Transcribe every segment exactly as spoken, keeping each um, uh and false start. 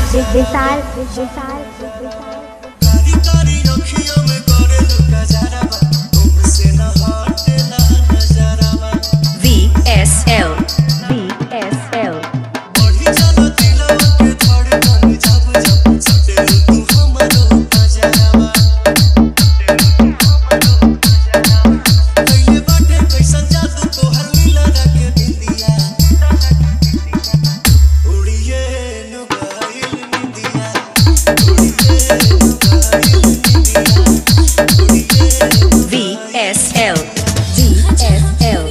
विशाल विशाल कारी कारी अखियों में करे लुका जरावा तुमसे न हटेला नजरावा V S L V S L बढ़ी चलो दिलवा के धड़कन जब जब सटे तू हमरो नजरावा कइले बाटे कैसन जादू तोहर लीला रखे बिंदिया उड़िए नु गाइल निंदिया V S L V S L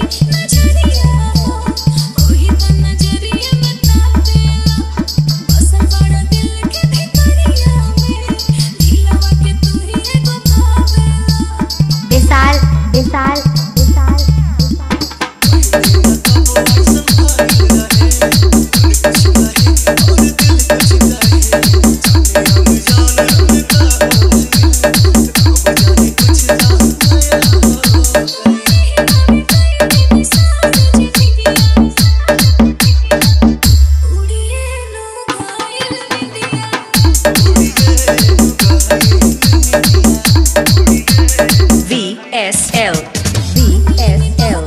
विशाल विशाल विशाल V S L V S L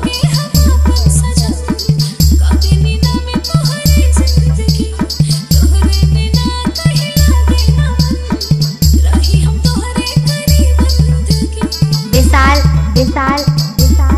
विशाल विशाल विशाल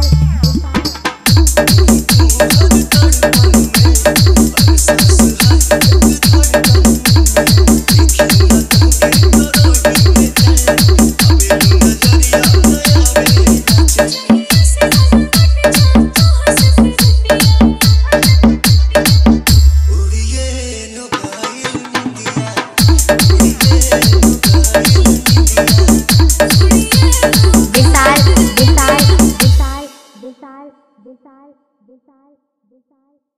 विशाल विशाल विशाल विशाल विशाल विशाल